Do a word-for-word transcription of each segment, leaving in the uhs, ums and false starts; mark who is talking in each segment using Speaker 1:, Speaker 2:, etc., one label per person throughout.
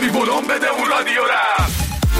Speaker 1: بی بولم بده اون رادیو رفت.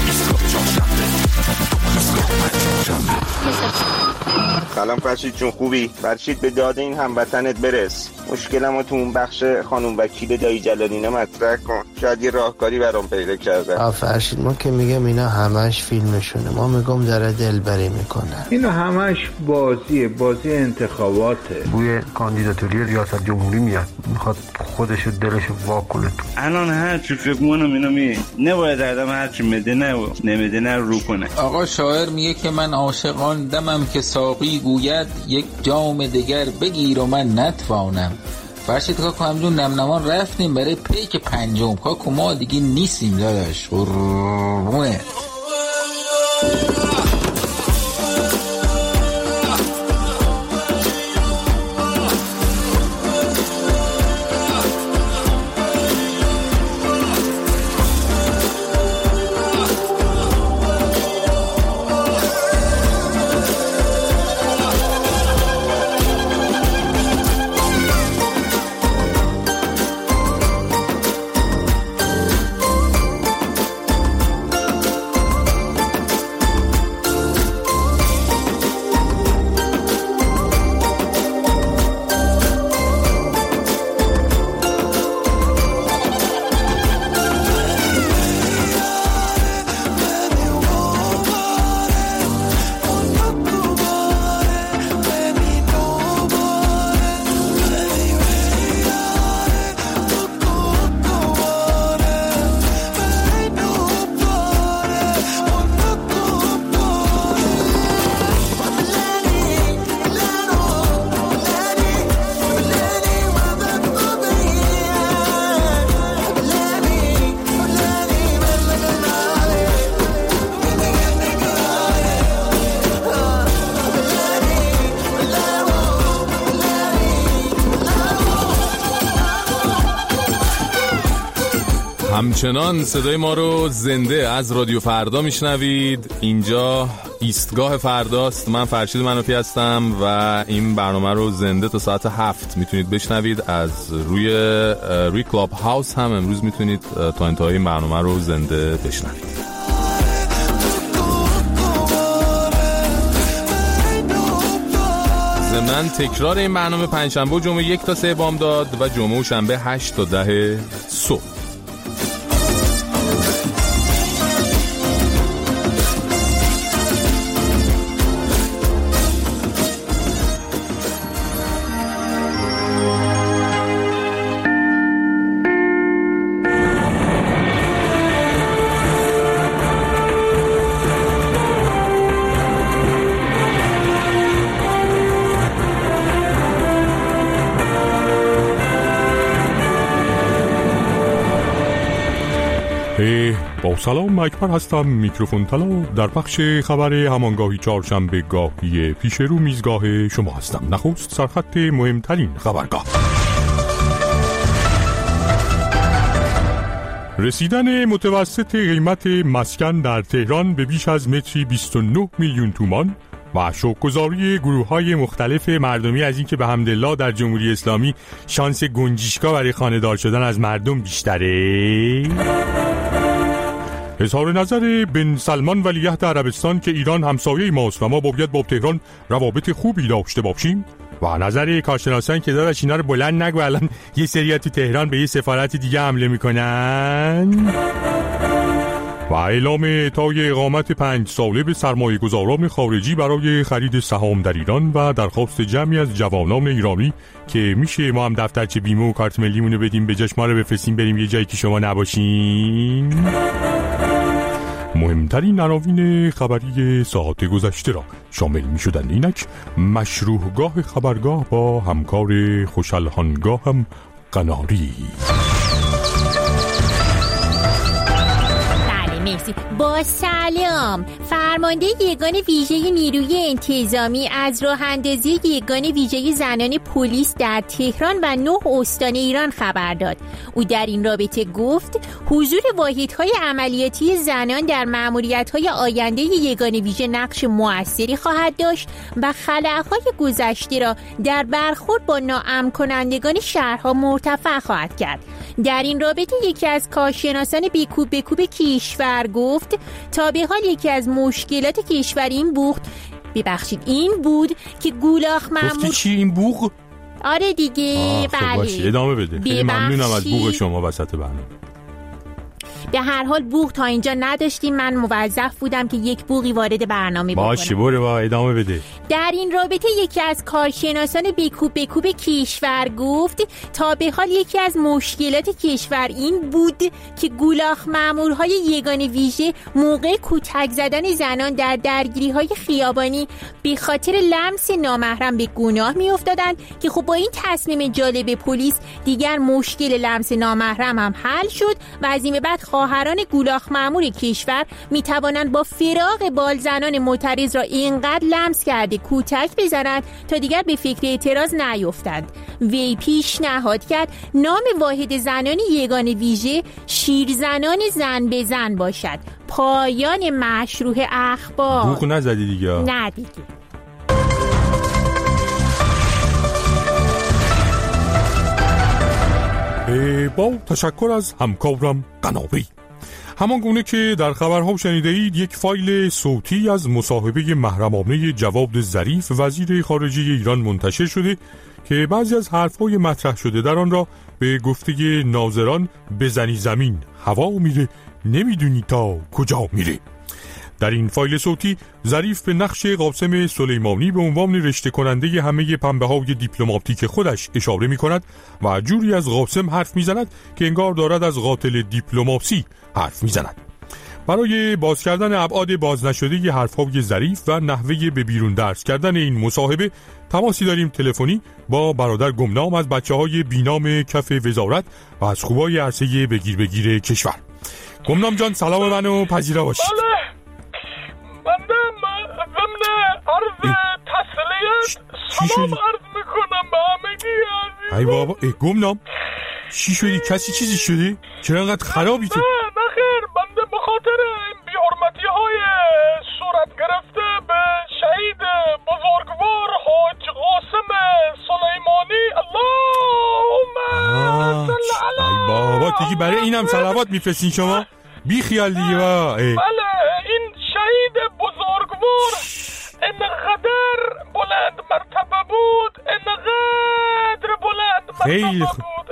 Speaker 2: سلام فرشید جون، خوبی؟ فرشید به داد این هموطنت برس. مشکلمو تو اون بخش خانم وکیل دایی جلالینه مطرح کن، شاید یه راهکاری برام پیدا کرده.
Speaker 3: آ فرشید ما که میگم اینا همش فیلمشونه، ما میگم داره دلبری میکنه.
Speaker 4: اینا همش بازیه، بازی انتخاباته.
Speaker 5: بوی کاندیداتوری ریاست جمهوری میاد، میخواد خودشو دلشو واکنه.
Speaker 6: الان هر چی فکر کنم اینا می نباید آدم هر چی مده نه نمیده نه رو کنه.
Speaker 7: آقا شاعر میگه که من عاشقان دمم که ساقی گوید یک جام دیگر بگیر و من نتوانم. فرشید کاکو همجون نمنمان رفتیم برای پیک پنجم. کاکو ما دیگه نیستیم داداش. قربونه
Speaker 8: همچنان صدای ما رو زنده از رادیو فردا میشنوید. اینجا ایستگاه فرداست. من فرشید منافی هستم و این برنامه رو زنده تا ساعت هفت میتونید بشنوید. از روی روی کلاب هاوس هم امروز میتونید تا انتهای این برنامه رو زنده بشنوید. ضمن تکرار این برنامه پنجشنبه و جمعه یک تا سه بامداد و جمعه و شنبه هشت تا ده صبح.
Speaker 9: با سلام، اکبر هستم، میکروفون طلا. در بخش خبر همانگاهی چهارشنبه گاهی پیش رو میزگاه شما هستم. نخست سرخط مهمترین خبرگاه. رسیدن متوسط قیمت مسکن در تهران به بیش از متری بیست و نه میلیون تومان و شوک‌گذاری گروه‌های مختلف مردمی از اینکه به حمدالله در جمهوری اسلامی شانس گنجشکا برای خانه‌دار شدن از مردم بیشتره. اظهار نظر بن سلمان ولیعهد عربستان که ایران همسایه ماست و ما باید با تهران روابط خوبی داشته باشیم و نظر کارشناسان که داداش اینا رو بلند نگو الان یه سری تو تهران به یه سفارت دیگه حمله میکنن. و اعلام اعطای اقامت پنج ساله به سرمایه گذاران خارجی برای خرید سهام در ایران و درخواست جمعی از جوانان ایرانی که میشه ما هم دفترچه بیمه و کارت ملیمونو بدیم به جاش ما رو بفرستیم بریم یه جایی که شما نباشین. مهمترین عناوین خبری ساعت گذشته را شامل می شدند. اینک مشروحگاه خبرگاه با همکار خوشالهانگاه هم قناری.
Speaker 10: با سلام. فرمانده یگان ویژه نیروی انتظامی از راه اندازی یگان ویژه زنان پلیس در تهران و نه استان ایران خبر داد. او در این رابطه گفت حضور واحدهای عملیاتی زنان در مأموریت‌های آینده یگان ویژه نقش موثری خواهد داشت و خلأهای گذشته را در برخورد با ناامن کنندگان شهرها مرتفع خواهد کرد. در این رابطه یکی از کارشناسان بیکوب بیکوب کشور گفت تا به حال یکی از مشکلات کشور این بود ببخشید این بود که گولاخ مامور
Speaker 9: گفتی چی این بوق؟
Speaker 10: آره دیگه
Speaker 9: خب
Speaker 10: بله
Speaker 9: باشه ادامه بده. خیلی ممنونم از بوق شما وسط برنامه.
Speaker 10: به هر حال بوق تا اینجا نداشتیم، من موظف بودم که یک بوقی وارد برنامه بکنم.
Speaker 9: باشه برو با ادامه بده.
Speaker 10: در این رابطه یکی از کارشناسان بیکوب بیکوب کشور گفت تا به حال یکی از مشکلات کشور این بود که گولاخ مامورهای یگان ویژه موقع کتک زدن زنان در درگیری‌های خیابانی به خاطر لمس نامحرم به گناه می‌افتادند که خب با این تصمیم جالب پلیس دیگر مشکل لمس نامحرم هم حل شد و از این به بعد خواهران گولاخ مامور کشور می توانند با فراق بال زنان معترض را اینقدر لمس کرده کوتک بزنند تا دیگر به فکر اعتراض نیفتند. وی پیشنهاد کرد نام واحد زنان یگان ویژه شیرزنان زن به زن باشد. پایان مشروع اخبار.
Speaker 9: بوق نزدی دیگه؟
Speaker 10: نه دیگه.
Speaker 9: با تشکر از همکارم قنابی. همان گونه که در خبرها شنیده اید یک فایل صوتی از مصاحبه محرمانه جواد ظریف وزیر خارجه ایران منتشر شده که بعضی از حرفهای مطرح شده در آن را به گفته ناظران بزنی زمین هوا میره نمیدونی تا کجا میره. در این فایل صوتی ظریف به نقش قاسم سلیمانی به عنوان رشته کننده همه پنبه های دیپلماتیک خودش اشاره می کند و جوری از قاسم حرف می زند که انگار دارد از قاتل دیپلماسی حرف می زند. برای باز کردن ابعاد باز نشده حرفهای ظریف و نحوه به بیرون درس کردن این مصاحبه تماسی داریم تلفنی با برادر گمنام از بچه‌های بینام کف وزارت و از خوبای عرصه بگیر بگیر کشور. گمنام جان سلام منو پذیرا باشید.
Speaker 1: بنده ضمن عرض تسلیت سلام عرض میکنم به همگی عزیزان.
Speaker 9: ای بابا ای گمنام چی شدی؟ کسی چیزی شده؟ چرا انقدر خرابی تو؟
Speaker 1: نه نه خیر، بنده به خاطر این بی‌حرمتی های صورت گرفته به شهید بزرگوار حاج قاسم سلیمانی اللهم صل علی.
Speaker 9: ای بابا دیگه برای اینم صلوات میفرستین شما؟ بی خیال دیگه با.
Speaker 1: بله این شهید بزرگوار اینقدر بلند مرتبه بود، اینقدر بلند مرتبه بود،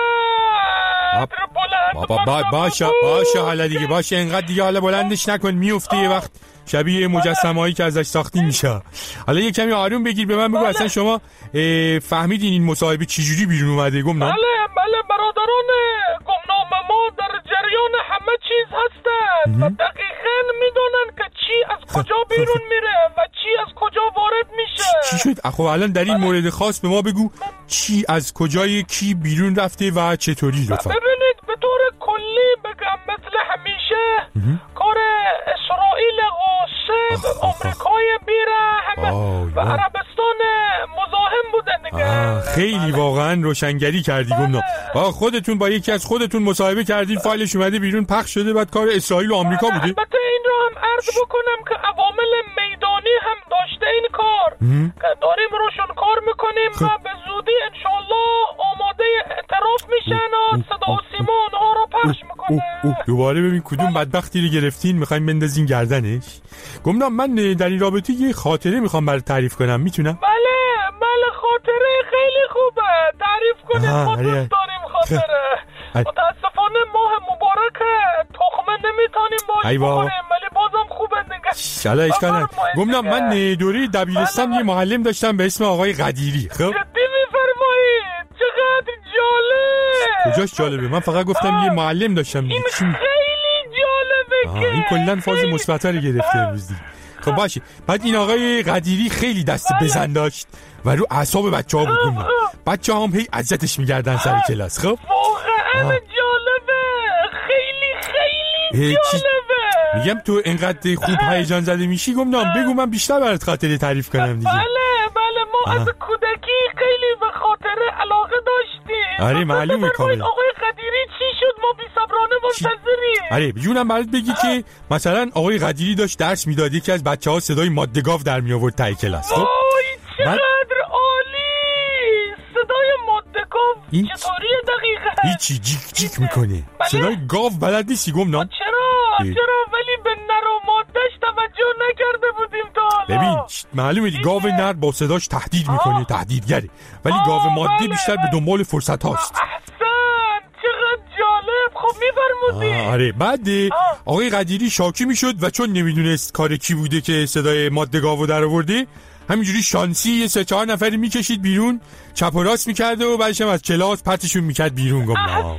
Speaker 1: اینقدر بلند
Speaker 9: بابا با باشه باشه حالا دیگه باشه اینقدر دیگه حالا بلندش نکن میفته یه وقت شبیه مجسمه‌ای که ازش ساختی میشه. حالا یه کمی آروم بگیر به من بگو اصلا شما فهمیدین این مصاحبه چجوری بیرون اومده گمنام؟
Speaker 1: بله بله برادران گمنام ما در جریان همه چیز هستند و دقیقاً میدونن که چی از کجا بیرون میره و چی از کجا وارد میشه.
Speaker 9: چی شد؟ خب الان در این مورد خاص به ما بگو چی از کجای کی بیرون رفته و چطوری لطفا.
Speaker 1: ببینید به طور کلی بگم مثل همیشه کار اسرائیل غاصب آمریکای بیره همه و عربستان مزاحم بودن دیگه.
Speaker 9: خیلی واقعا روشنگری کردی گمنام. با خودتون با یکی از خودتون مصاحبه کردین فایلش اومده بیرون پخش شده بعد کار اسرائیل و آمریکا بوده.
Speaker 1: البته این رو هم عرض بکنم که عوامل میدانی هم داشته این کار که داریم روشون کار میکنیم و به زودی انشالله آماده اعتراف میشن و صدا و سیما اونها رو پخش میکنه.
Speaker 9: دوباره ببین کدوم بدبختی رو گرفتین میخوایم بندازین گردنش. گمنام من در این رابطه یه خاطره میخوام برات تعریف کنم میتونم؟
Speaker 1: بله بله خاطره خیلی خوبه تعریف کنیم. ما دوست داریم خاطره. متاسفانه ماه مبارک تخمه نمیتونیم باش بخوریم ولی بازم خوبه دیگه.
Speaker 9: شالا اشکال گمنام من دوره دبیرستان یه معلم داشتم به اسم آقای قدیری. خب
Speaker 1: جدی میفرمایید؟ چقدر جالب.
Speaker 9: کجاش جالبه؟ من فقط گفتم یه معلم داشتم.
Speaker 1: این خیلی جالبه که
Speaker 9: این کلن فاز مثبت رو گرفته امروز. خب باشه بعد این آقای قدیری خیلی دست بزن داشت و رو اعصاب بچه‌ها بود. بچه‌ها هم هی اذیتش می‌کردن سر کلاس. خب
Speaker 1: واقعا جالبه خیلی خیلی جالبه.
Speaker 9: میگم تو اینقدر خوب هیجان زده میشی گمنام بگو من بیشتر برات خاطره تعریف کنم دیگه.
Speaker 1: بله بله ما آه. از کودکی خیلی به خاطره علاقه داشتیم.
Speaker 9: آره معلومه کاملا.
Speaker 1: آقای قدیری چی شد ما بی صبرانه منتظریم.
Speaker 9: آره بجونم برات بگی که مثلا آقای قدیری داشت درس میداد یکی از بچه‌ها صدای ماده گاو در می آورد ته کلاس.
Speaker 1: خب چقدر عالی صدای ماده گاو چطوریه دقیقاً؟
Speaker 9: هیچی جیک جیک میکنه. صدای گاو بلد نیستی گمنام؟
Speaker 1: چرا چرا ولی به نر و مادهش توجه نکرده بودیم تا حالا.
Speaker 9: ببین معلومه دی گاو نر با صداش تهدید میکنه، تهدیدگره، ولی گاو ماده بله بیشتر بله. به دنبال فرصت هاست.
Speaker 1: احسن، چقدر جالب. خب میفرمودی.
Speaker 9: آره بعد آقای قدیری شاکی میشد و چون نمیدونست کار کی بوده که صدای ماده گاو در آورده، همینجوری شانسی یه سه چهار نفری میکشید بیرون، چپ و راست میکرده و بعدش هم از کلاس پرتشون میکرد بیرون. گم
Speaker 1: احسن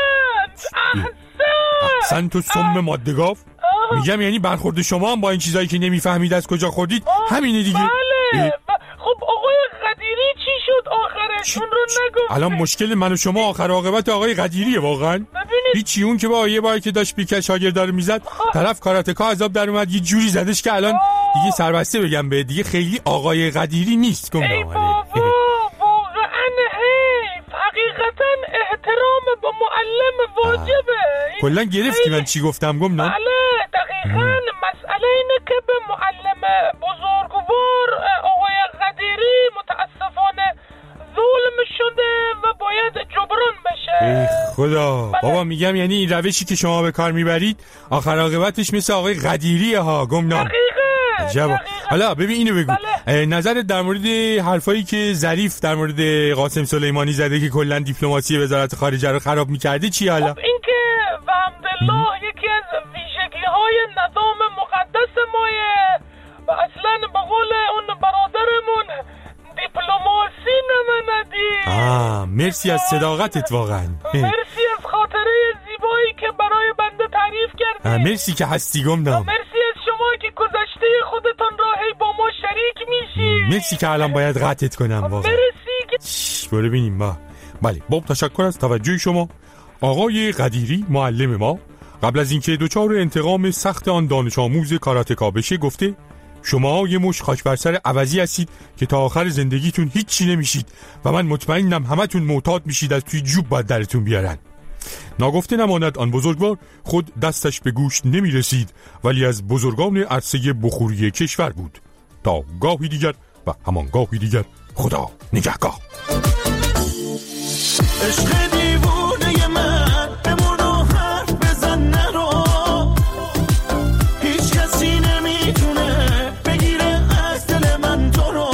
Speaker 1: احسن
Speaker 9: احسن تو سم ماده گاو. میگم یعنی برخورد شما هم با این چیزایی که نمیفهمید از کجا خوردید همینه دیگه.
Speaker 1: بله. خب آقای قدیری چی شد آخرش؟ اون رو نگفت.
Speaker 9: الان مشکل من و شما آخر عاقبت آقای قدیریه واقعا.
Speaker 1: ببینید
Speaker 9: هیچی، اون که با یه بار که داشت پیک شاگردا رو میزد طرف کاراتکا عذاب در اومد، یه جوری زدش که الان دیگه سربسته بگم به دیگه خیلی آقای قدیری نیست. گم
Speaker 1: ای بابا واقعا حیف. حقیقتا احترام به معلم واجبه.
Speaker 9: کلا گرفتی من چی گفتم گم نه؟
Speaker 1: بله دقیقاً. مسئله اینه که به معلم بزرگوار آقای قدیری متاسفانه ظلم شده و باید جبران بشه.
Speaker 9: ای خدا بله. بابا میگم یعنی این روشی که شما به کار میبرید آخر عاقبتش مثل آقای قدیریه ها. گم نه؟
Speaker 1: دقیقاً.
Speaker 9: حالا ببین اینو بگو بله. نظرت در مورد حرفایی که ظریف در مورد قاسم سلیمانی زده که کلا دیپلماسی وزارت خارجه رو خراب می‌کرده چی حالا؟
Speaker 1: خب این که الحمدلله یکی از ویژگی‌های نظام مقدس مایه و اصلا به قول اون برادرمون دیپلماسی نمندی.
Speaker 9: آه مرسی از صداقتت واقعا.
Speaker 1: مرسی از خاطره زیبایی که برای بنده تعریف کردی.
Speaker 9: مرسی که هستی گمنام.
Speaker 1: مرسی از شما که گذشته خودتان راهی با ما شریک میشی.
Speaker 9: مرسی که الان باید قطعت کنم واقعا.
Speaker 1: مرسی که
Speaker 9: برو ببینیم ما. بله باب تشکر از توجه شما. آقای قدیری معلم ما قبل از اینکه دوچار انتقام سخت آن دانش آموز کاراتکا بشه گفته شما یه مش خاک بر سر عوضی هستید که تا آخر زندگیتون هیچی نمیشید و من مطمئنم همتون معتاد میشید از توی جوب باید درتون بیارن. ناگفته نماند آن بزرگوار خود دستش به گوشت نمیرسید ولی از بزرگان عرصه بخوری کشور بود. تا گاهی دیگر و همان گاهی دیگر خدا نگهگاه.
Speaker 11: عشق دیوونه من بمون و حرف بزن نرو، هیچ کسی نمیتونه بگیره از دل من تو رو.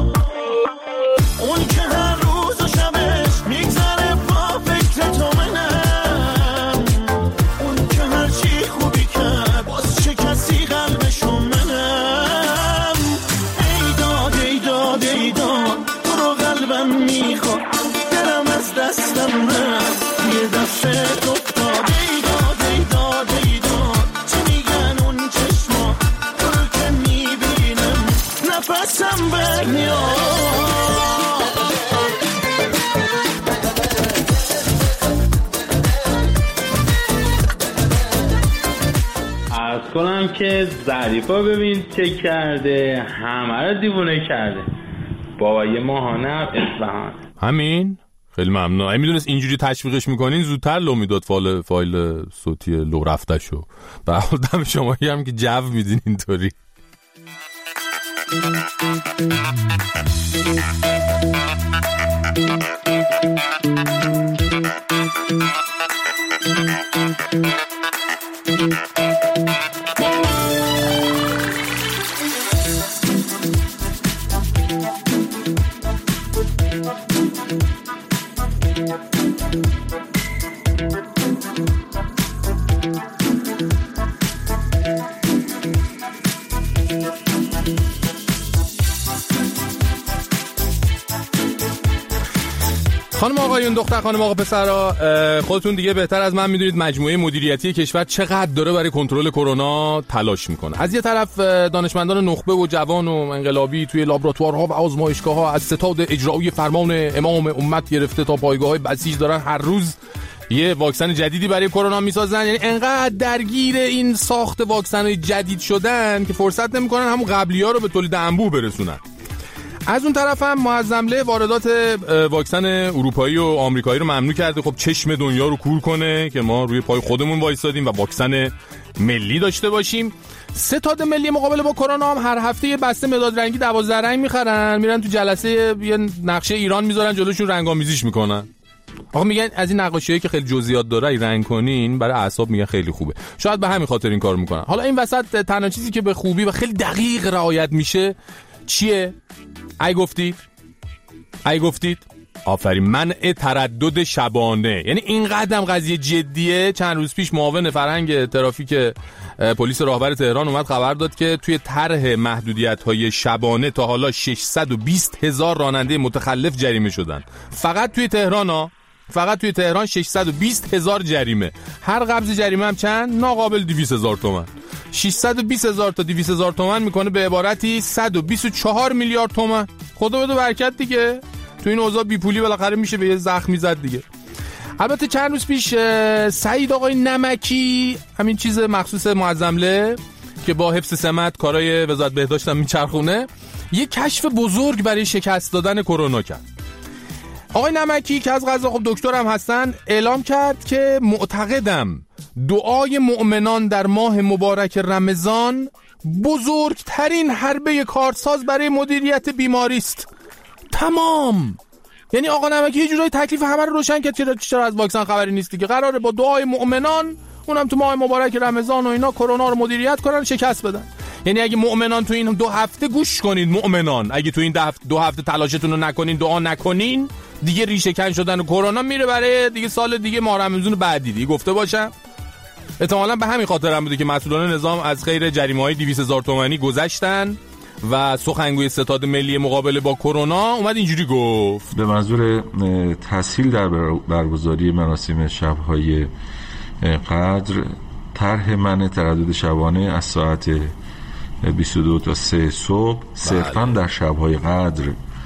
Speaker 11: اون که هر روز و شبش میگذره با فکر تو منم، اون که هر چی خوبی کرد باز چه کسی قلبشو منم. ای داد ای داد ای داد تو رو قلبم میخواد، دلم از دستم رفت یه دفعه افتاد. ای داد ای داد ای داد چی میگن اون چشما تو رو که میبینم نفسم برمیاد.
Speaker 6: عرض کنم که ظریفا ببین چه کرده، همه رو دیوونه کرده. بابا یه ماهانه اصفهان.
Speaker 8: همین خیلی ممنون. اگه میدونست اینجوری تشویقش میکنین زودتر لو میداد فایل فایل صوتی لو رفتشو. به حال دم شما هم که جو میدین اینطوری. خانم آقایون، دختر خانم آقا پسرا، خودتون دیگه بهتر از من میدونید مجموعه مدیریتی کشور چقدر داره برای کنترل کرونا تلاش میکنه. از یه طرف دانشمندان نخبه و جوان و انقلابی توی لابراتوارها و آزمایشگاه‌ها از ستاد اجرایی فرمان امام امت گرفته تا پایگاه‌های بسیج دارن هر روز یه واکسن جدیدی برای کرونا میسازن. یعنی انقدر درگیر این ساخت واکسن‌های جدید شدن که فرصت نمیکنن همون قبلی‌ها رو به تولید انبوه برسونن. از اون طرف هم معظمله واردات واکسن اروپایی و آمریکایی رو ممنوع کرده. خب چشم دنیا رو کور کنه که ما روی پای خودمون وایسادیم و واکسن ملی داشته باشیم. ستاد ملی مقابله با کرونا هم هر هفته یه بسته مداد رنگی دوازده رنگ میخرن، میرن تو جلسه یه نقشه ایران میذارن جلوشون رنگامیزیش میکنن. آقا میگن از این نقاشیایی که خیلی جزئیات داره رنگ کنین برای اعصاب میگن خیلی خوبه. شاید به همین خاطر این کارو میکنن. حالا این وسط تنها چیزی که به خوبی و خیلی دقیق رعایت میشه چیه؟ ای گفتید؟ ای گفتید؟ آفرین، منع تردد شبانه. یعنی این قدم قضیه جدیه. چند روز پیش معاون فرهنگ ترافیک پلیس راهبر تهران اومد خبر داد که توی طرح محدودیت‌های شبانه تا حالا ششصد و بیست هزار راننده متخلف جریمه شدن. فقط توی تهران ها فقط توی تهران ششصد و بیست هزار جریمه. هر قبض جریمه هم چند؟ ناقابل دویست هزار تومان. ششصد و بیست هزار تا دویست هزار تومان میکنه به عبارتی صد و بیست و چهار میلیارد تومان. خدا بده برکت دیگه. تو این اوضاع بی پولی بالاخره میشه به یه زخمی زد دیگه. البته چند روز پیش سعید آقای نمکی، همین چیز مخصوص معظمله که با حفظ سمت کارهای وزارت بهداشت هم میچرخونه، یه کشف بزرگ برای شکست دادن کرونا کرد. آقای نمکی که از قضا خب دکتر هم هستن، اعلام کرد که معتقدم دعای مؤمنان در ماه مبارک رمضان بزرگترین حربه کارساز برای مدیریت بیماری است. تمام. یعنی آقا نمکی یه جورایی تکلیف همه رو روشن کرد. چرا چرا از واکسن خبری نیست دیگه. قراره با دعای مؤمنان، اونم تو ماه مبارک رمضان و اینا، کرونا رو مدیریت کنن، شکست بدن. یعنی اگه مؤمنان تو این دو هفته گوش کنید، مؤمنان اگه تو این دو هفته, دو هفته تلاشتون رو نکنین، دعا نکنین، دیگه ریشه کن شدن کرونا میره برای دیگه سال دیگه ماه رمضان بعدی دیگه گفته باشم. احتمالاً به همین خاطر هم بوده که مسئولان نظام از خیر جریمه‌های دویست هزار تومانی گذشتن و سخنگوی ستاد ملی مقابله با کرونا اومد اینجوری گفت:
Speaker 12: به منظور تسهیل در برگزاری مراسم شب‌های قدر، طرح منع تردد شبانه از ساعت بیست و دو تا سه صبح صرفاً در شب‌های قدر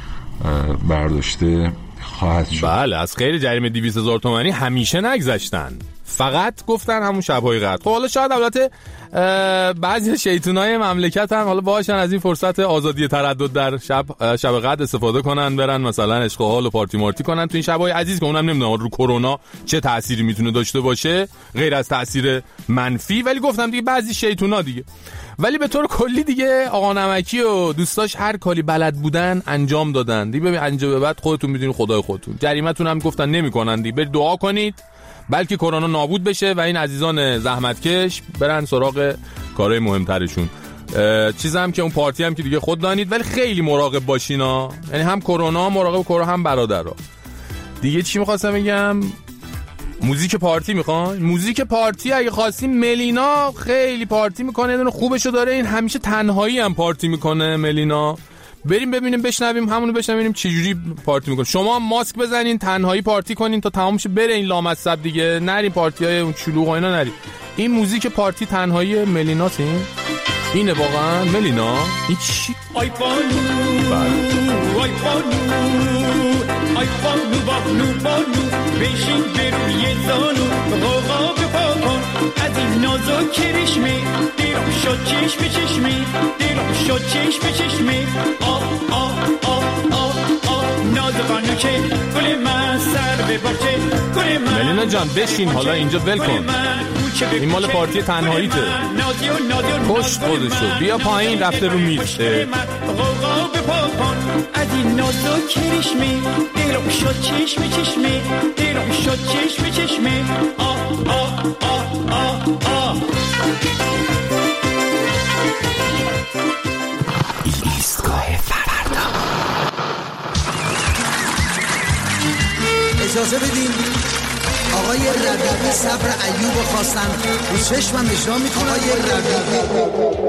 Speaker 12: برداشته خواهد شد.
Speaker 8: بله، از خیر جریمه دویست هزار تومانی همیشه نگذشتن، فقط گفتن همون شب‌های قدر. خب حالا شاید البته بعضی شیطونای مملکت هم حالا باشن از این فرصت آزادی تردد در شب شب قدر استفاده کنن، برن مثلا عشق و حال و پارتی مارتی کنن تو این شب‌های عزیز که اونم نمیدونم رو کرونا چه تأثیری میتونه داشته باشه غیر از تأثیر منفی. ولی گفتم دیگه بعضی شیطونا دیگه. ولی به طور کلی دیگه آقا نمکی و دوستاش هر کاری بلد بودن انجام دادن دیگه. ببین انجام به بعد خودتون میدونید خدای خودتون. جریمتون هم گفتن نمیکنن دیگه. برید دعا کنید بلکه کرونا نابود بشه و این عزیزان زحمتکش برن سراغ کارهای مهمترشون. چیزم که اون پارتی هم که دیگه خود دانید، ولی خیلی مراقب باشین ها. یعنی هم کرونا مراقب کرونا هم برادرها. دیگه چی می‌خواستم بگم؟ موزیک پارتی میخوان؟ موزیک پارتی اگه خواستیم، ملینا خیلی پارتی میکنه، یه خوبشو داره. این همیشه تنهایی هم پارتی میکنه ملینا. بریم ببینیم بشنویم همونو بشنویم چجوری پارتی میکنه. شما ماسک بزنین تنهایی پارتی کنین تا تمام شه بره این لامصب دیگه. نرین پارتیای اون شلوغ و اینا نرین. این موزیک پارتی تنهایی ملیناست. این اینه واقعا ملینا. این چی؟
Speaker 11: آی بانو آی بانو آی بانو بانو بانو بشین بروی زانو غوغا بپا کن از این نازک کرشمه دیرم شد چشم چشمه دیرم شد چشم چشمه آه آه آه آه آه نازبانو که گل من سر بباچه گل من
Speaker 8: ملینا جان بشین حالا اینجا ول کن. این مال پارتی تنهاییته. پشت خودشو بیا پایین رفته رو میز.
Speaker 11: غوغا بپا کن از این نازک کرشمه دیرم شد چشم چشمه دیرم شد چشم چشمه آه آه آه آه آه.
Speaker 13: ایستگاه فردا.
Speaker 14: اجازه بدین آقای ربیعی صبر ایوب خواستن رو چشمم اجرا میکنه. آقای ربیعی.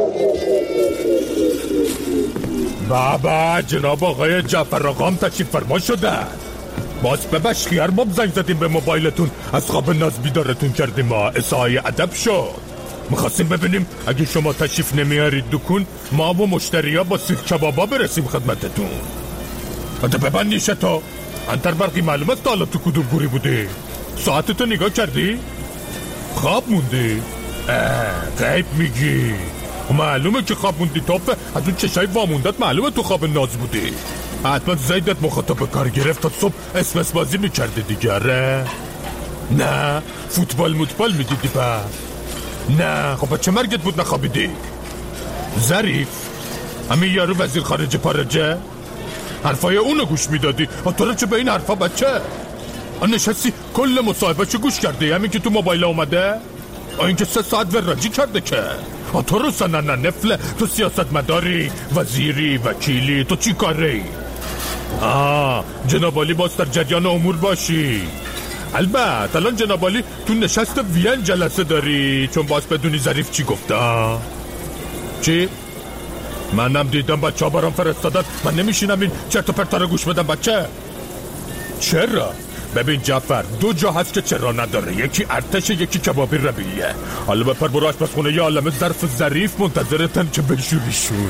Speaker 9: بابا جناب آقای جعفر آقام تشریف فرما شدن. باز ببش خیار ما زنگ زدیم به موبایلتون، از خواب ناز بیدارتون کردیم، ما اسای ادب شد. میخواستیم ببینیم اگه شما تشریف نمیارید دکون، ما و مشتریا با سیخ کبابا برسیم خدمتتون. اده ببند نیشتا. انتر برقی معلوم است حالا تو کدوم گوری بودی؟ ساعتتو نگاه کردی؟ خواب موندی؟ غیب میگی. معلومه که خواب موندی توفه. از اون چشای واموندت معلومه تو خواب ناز بودی. حتما زیدت مخاطب کار گرفت تا صبح اسمس بازی میکرده دیگه. ره نه فوتبال موتبال میدیدی با؟ نه خب چه مرگت بود نخوابیدی؟ ظریف همین یارو وزیر خارجه پارجه حرفای اونو گوش میدادی. تو رو چه به این حرفا بچه؟ نشستی کل مصاحبهشو گوش کرده؟ همین که تو موبایل اومده؟ این که سه ساعت وراجی کرده که تو رو سنن نفله. تو سیاست مداری، وزیری، وکیلی، تو چی کاری؟ آه جناب عالی باز در جریان امور باشی. البته الان جناب عالی تو نشست وین جلسه داری، چون باز بدونی ظریف چی گفته. چی؟ منم دیدم بچه ها برام فرستادن، من نمیشینم این چرت و پرتا رو گوش بدم. بچه چرا؟ ببین جعفر، دو جا هست که چرا نداره، یکی ارتش یکی کبابی ربیعیه. حالا بپر برو آشپزخونه، یه عالمه ظرف ظریف منتظرتن که بشوریشون.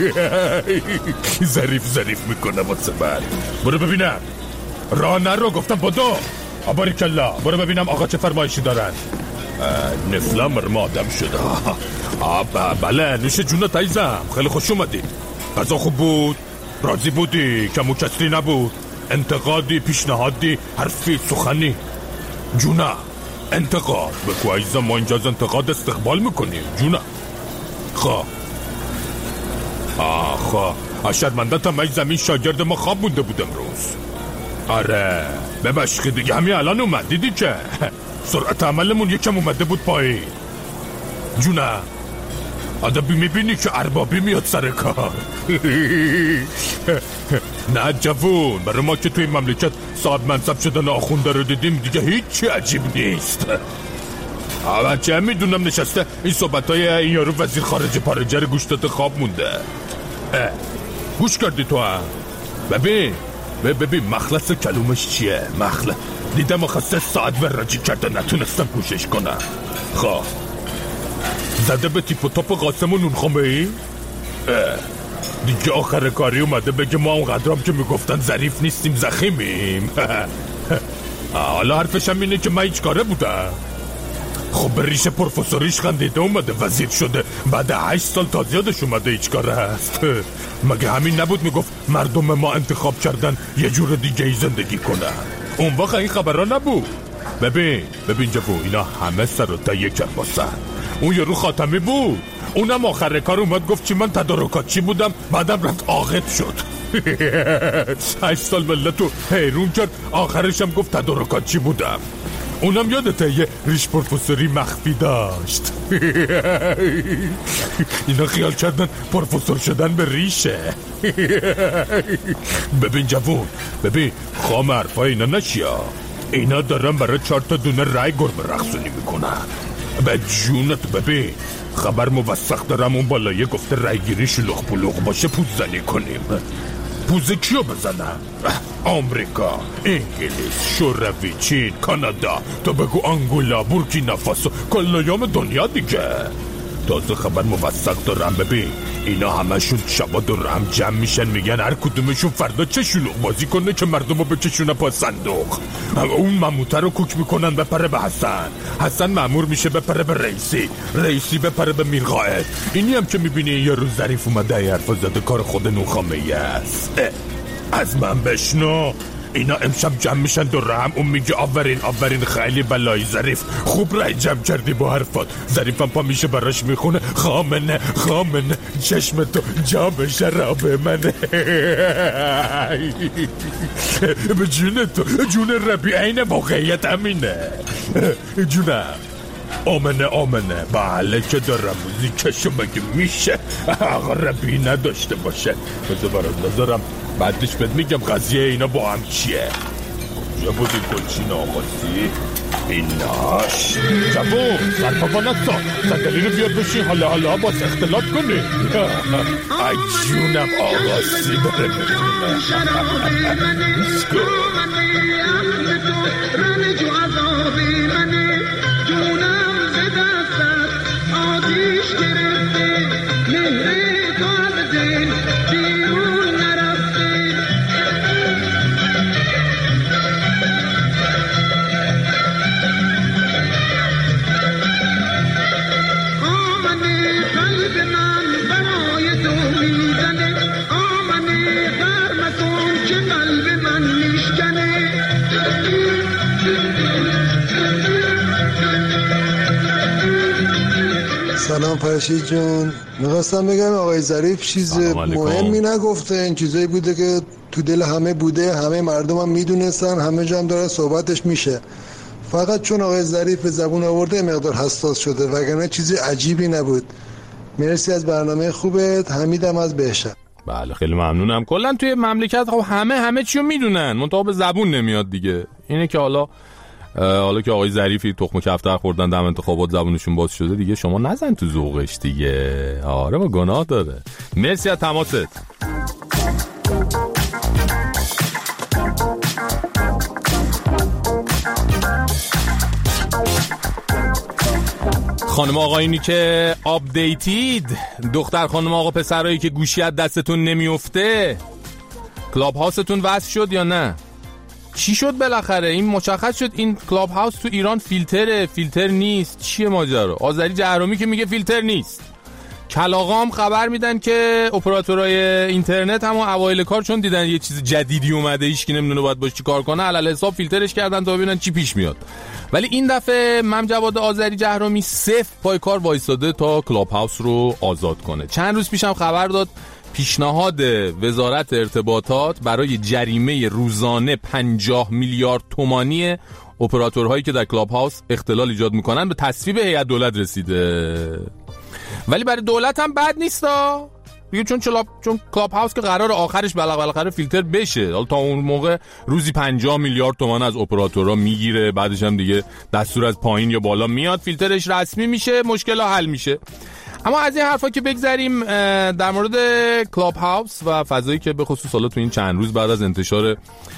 Speaker 9: ظریف ظریف میکنه واسه من. برو ببینم. راه نرو گفتم بدو. باریکلا، برو ببینم آقا چه فرمایشی دارن. نفلا مرم آدم شده. آب بله نوش جونت عزیزم، خیلی خوش اومدی. غذا خوب بود؟ راضی بودی؟ کم و کسری نبود؟ انتقادی، پیشنهادی، حرفی، سخنی؟ جونه انتقاد بگو عزیزم، ما اینجا از انتقاد استقبال میکنیم. جونه خواه آه خواه شرمندتم ای زمین، شاگرد ما خواب مونده بود امروز. آره ببشخی دیگه، همین الان اومد دیدی که سرعت عملمون یکم اومده بود پایین. جونه آدمی میبینی که اربابی میاد سر کار. نه جوون، برای ما که توی مملکت صاحب منصب شدن آخونده رو دیدیم دیگه هیچی عجیب نیست. بچه هم میدونم نشسته این صحبت های این یارو وزیر خارجه پارجه رو گوش داده خواب مونده. گوش کردی تو هم؟ ببین ببین مخلص کلومش چیه؟ مخلص دیدم آخه سه ساعت وراجی کرده نتونستم گوشش کنم. خواه زده به تیپ و تاپ قاسم و نونخامه ای؟ دیگه آخر کاری اومده بگه ما اونقدرام که میگفتن ظریف نیستیم زخیمیم. حالا حرفش هم اینه که من هیچ کاره بودم. خب به ریشه پروفسوریش خندیده اومده وزیر شده، بعد هشت سال تازه یادش اومده هیچ کاره هست. مگه همین نبود میگفت مردم ما انتخاب کردن یه جور دیگه ای زندگی کنن؟ اون وقت این خبرها نبود. ببین ببین جبو، اینا همه سر و تایه کرد باسن. اون یه رو خاتمی بود، اونم آخر کار اومد گفت چی من تدارکاتچی بودم، بعدم رفت عاقب شد. هشت سال ملتو حیرون کرد، آخرش هم گفت تدارکاتچی بودم. اونم یادته یه ریش پروفسوری مخفی داشت. اینا خیال کردن پروفسور شدن به ریشه. ببین جوون، ببین خام حرفا اینا نشیا، اینا دارن برای چهار تا دونه رای گربه رقصونی میکنن. به جونت ببین خبر موثق دارم، اون بالایه گفته رای گیری شلوغ پلوغ باشه پوز زنی کنیم. پوزه کیو بزنم؟ آمریکا، انگلیس، شوروی، چین، کانادا، تو بگو آنگولا، بورکینافاسو، کلایام دنیا دیگه. تازه خبر موثق دارم، ببین اینا همشون شبا دور هم جمع میشن میگن هر کدومشون فردا چه شلوغ بازی کنه که مردم رو بکشونه پا صندوق. اون مموته رو کوک میکنن بپره به حسن، حسن مأمور میشه بپره به رئیسی، رئیسی بپره به میرقائد. اینی هم که میبینی یه روز ظریف اومده ای حرفا زده کار خود نونخامه‌ای است. از من بشنو، اینا امشب جمع میشن دور هم، اون میگه آورین آورین خیلی بلایی ظریف، خوب رای جمع کردی با حرفات. ظریف هم پا میشه براش میخونه خامنه خامنه چشم تو جام شراب منه. به جون تو جون ربی عین واقعیت همینه. جونم آمنه آمنه بله که دارم موزیکشو مگه میشه آقا ربی نداشته باشه. بذار برات نظرم بعدش بهت میگم قضیه اینا با هم چیه. کجا بودی گلچین آقاسی؟ ایناش جبو سرپا نسا صندلی رو بیاد بشی حالا حالا باز اختلاط کنی. ای جونم آقاسی بره ببینه.
Speaker 15: سلام فرشید جون، میخواستم بگم آقای ظریف چیز مهمی نگفته، این چیزایی بوده که تو دل همه بوده، همه مردم هم میدونستن، همه جا هم داره صحبتش میشه. فقط چون آقای ظریف به زبون آورده مقدار حساس شده، وگرنه چیزی عجیبی نبود. مرسی از برنامه خوبت. حمیدم از بهشت.
Speaker 8: بله خیلی ممنونم. کلا توی مملکت خب همه همه چیو میدونن، منتها به زبون نمیاد دیگه. اینه که حالا حالا که آقای ظریفی تخم کفتر خوردن دم انتخابات زبونشون باز شده دیگه، شما نزن تو ذوقش دیگه. آره ما گناه داره. مرسی از تماست. خانم آقایونی که آپدیتید، دختر خانم آقا پسرایی که گوشی از دستتون نمیفته، کلاب هاوستون وصل شد یا نه؟ چی شد بالاخره؟ این مشخص شد این کلاب هاوس تو ایران فیلتره، فیلتر نیست. چیه ماجرا؟ آذری جهرومی که میگه فیلتر نیست، کلاغا هم خبر میدن که اپراتورهای اینترنت هم اوایل کار چون دیدن یه چیز جدیدی اومده، هیچ کی نمیدونه باید باش چی کار کنه، علل حساب فیلترش کردن تا ببینن چی پیش میاد. ولی این دفعه مم جواد آذری جهرومی صفر پای کار وایساده تا کلاب هاوس رو آزاد کنه. چند روز پیشم خبر داد پیشنهاد وزارت ارتباطات برای جریمه روزانه پنجاه میلیارد تومانی اپراتورهایی که در کلاب هاوس اختلال ایجاد میکنن به تصویب هیئت دولت رسیده. ولی برای دولت هم بد نیستا دیگه، چون چلاب چون کلاب هاوس که قرار آخرش بالاخره فیلتر بشه، حالا تا اون موقع روزی پنجاه میلیارد تومان از اپراتورها میگیره، بعدش هم دیگه دستور از پایین یا بالا میاد، فیلترش رسمی میشه، مشکل‌ها حل میشه. اما از این حرفا که بگذریم، در مورد کلاب هاوس و فضایی که به خصوص حالا تو این چند روز بعد از انتشار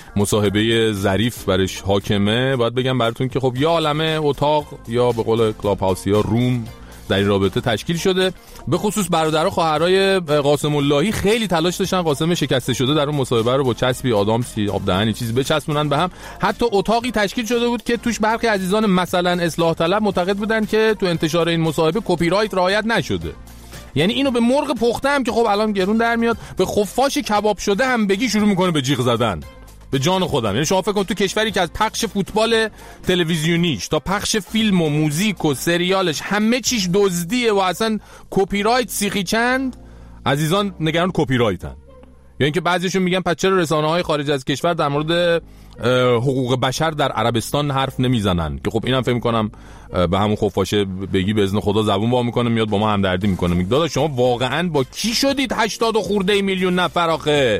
Speaker 8: مصاحبه ظریف برش حاکمه، باید بگم براتون که خب یا عالمه اتاق یا به قول کلاب هاوسی ها روم در این رابطه تشکیل شده. به خصوص برادر و خواهرای قاسم اللهی خیلی تلاش داشتن قاسم شکسته شده در اون مصاحبه رو با چسبی آدامسی آب دهنی چیزی بچسبونن به هم. حتی اتاقی تشکیل شده بود که توش برخی عزیزان مثلا اصلاح طلب معتقد بودن که تو انتشار این مصاحبه کپی رایت رعایت نشده. یعنی اینو به مرغ پخته هم که خب الان گرون در میاد، به خفاش کباب شده هم بگی شروع میکنه به جیغ زدن. به جان خودم، یعنی شما فکر کن تو کشوری که از پخش فوتبال تلویزیونیش تا پخش فیلم و موزیک و سریالش همه چیش دزدیه و اصلا کپی رایت سیخی چند، عزیزان نگران کپی رایتن. یا یعنی اینکه بعضیشون میگن پس چرا رسانه‌های خارج از کشور در مورد حقوق بشر در عربستان حرف نمیزنن؟ که خب اینم فکر می‌کنم به همون خفاشه بگی به اذن خدا زبون وا میکنه، میاد با ما همدردی میکنه، میگه داداش شما واقعا با کی شدید هشتاد خورده میلیون نفر آخه؟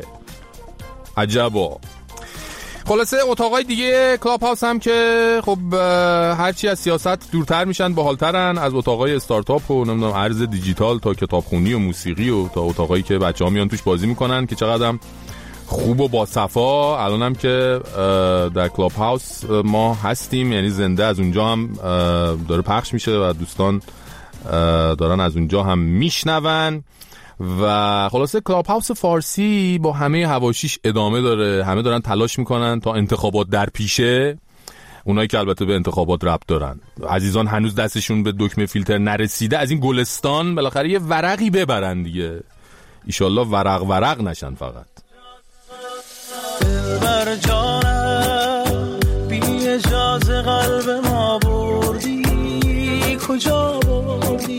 Speaker 8: عجبا. خلاصه اتاقای دیگه کلاب هاوس هم که خب هرچی از سیاست دورتر میشن باحالترن، از اتاقای استارتاپ و نمیدونم ارز دیجیتال تا کتابخونی و موسیقی و تا اتاقایی که بچه‌ها میان توش بازی میکنن که چقدرم خوب و با صفا. الانم که در کلاب هاوس ما هستیم، یعنی زنده از اونجا هم داره پخش میشه و دوستان دارن از اونجا هم میشنون. و خلاصه کلاب هاوس فارسی با همه حواشیش ادامه داره، همه دارن تلاش میکنن تا انتخابات در پیشه، اونایی که البته به انتخابات ربط دارن. عزیزان هنوز دستشون به دکمه فیلتر نرسیده، از این گلستان بالاخره یه ورقی ببرن دیگه، ایشالله ورق ورق نشن فقط.
Speaker 11: دلبر جانم بی اجازه قلب ما بردی، کجا بردی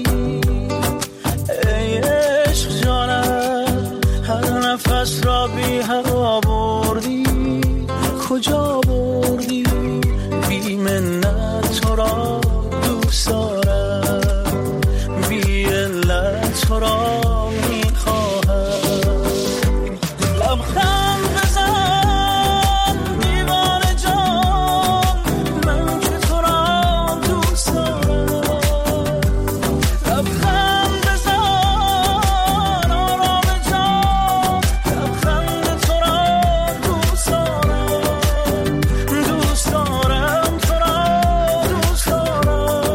Speaker 11: ای عشق جانم، هر نفس را بی هوا بردی، کجا بردی بی منت تو را دوست دارم، بی علت تو را میخواهم، لبخند بزن دیوانه جان، من که تو را دوست دارم، لبخند بزن آرام جان، لبخند تو را دوست دارم، دوست دارم تو را دوست دارم.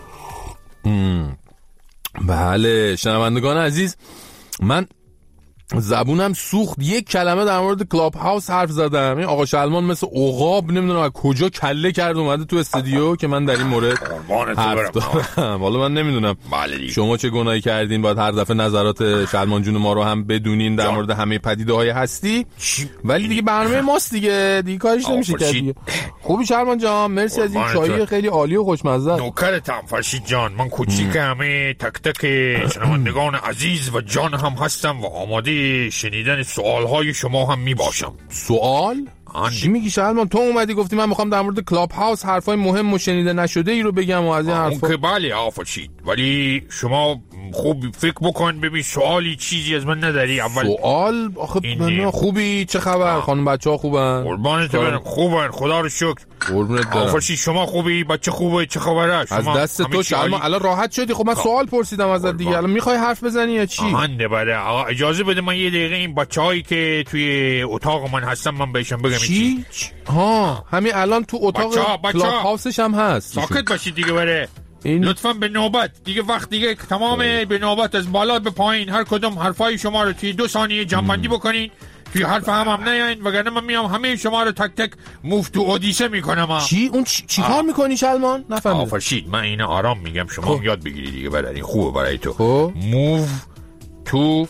Speaker 8: بله شنوندگان عزیز، من زبونم سوخت. یک کلمه در مورد کلاب هاوس حرف زدم. این آقا شلمان مثل عقاب نمیدونم از کجا کله کرد اومده تو استودیو که من در این مورد حرف دارم. حالا من نمیدونم شما چه گناهی کردین باید هر دفعه نظرات شلمان جون ما رو هم بدونین در مورد همه پدیده‌های هستی، ولی دیگه برنامه ماست دیگه دیگه کارش نمیشه کرد دیگه. خوبی شلمان جان؟ مرسی از این چای خیلی عالی و خوشمزه.
Speaker 16: نوکرتم فرشید جان. من کوچیک همه تک تک شنوندگان عزیز و جان هم هستم و آماده شنیدن سوالهای شما هم می باشم.
Speaker 8: سوال؟ چی میگی شلمان؟ تو اومدی گفتی من میخوام در مورد کلاب هاوس حرفای مهم و شنیده نشده ای رو بگم و از این حرفا.
Speaker 16: اون که بله آفرشید، ولی شما خوب فکر بکن ببین سوالی چیزی از من نداری. اول
Speaker 8: سوال آخه من خوبی چه خبر؟ خانم بچه‌ها خوبن؟
Speaker 16: قربانت برم خوبن خدا رو شکر.
Speaker 8: قربونت برم.
Speaker 16: آفرشید شما خوبی؟ بچه خوبه؟ چه خبره؟
Speaker 8: از دست تو شلمان الان راحت شدی. خب من سوال پرسیدم ازت دیگه، الان میخوای حرف بزنی یا چی؟
Speaker 16: آهنده بله آقا اجازه بده من یه دقیقه این بچه‌هایی که توی اتاق من هستن من بهشون بگم
Speaker 8: چی؟ ها همین الان تو اتاق کلاب هاوسش هم هست.
Speaker 16: ساکت باشید دیگه بره این... لطفاً به نوبت دیگه وقت دیگه تمام به نوبت از بالا به پایین هر کدوم حرفای شما رو توی دو ثانیه جمع‌بندی بکنین. توی حرف هم هم نیاین وگرنه من میام همه شما رو تک تک موو تو اودیسه میکنم.
Speaker 8: چی اون چی کار میکنی شلمان؟ نفهمیدم.
Speaker 16: آفرشید من اینا آرام میگم شما هم یاد بگیری دیگه برای خوبه برای تو. موو تو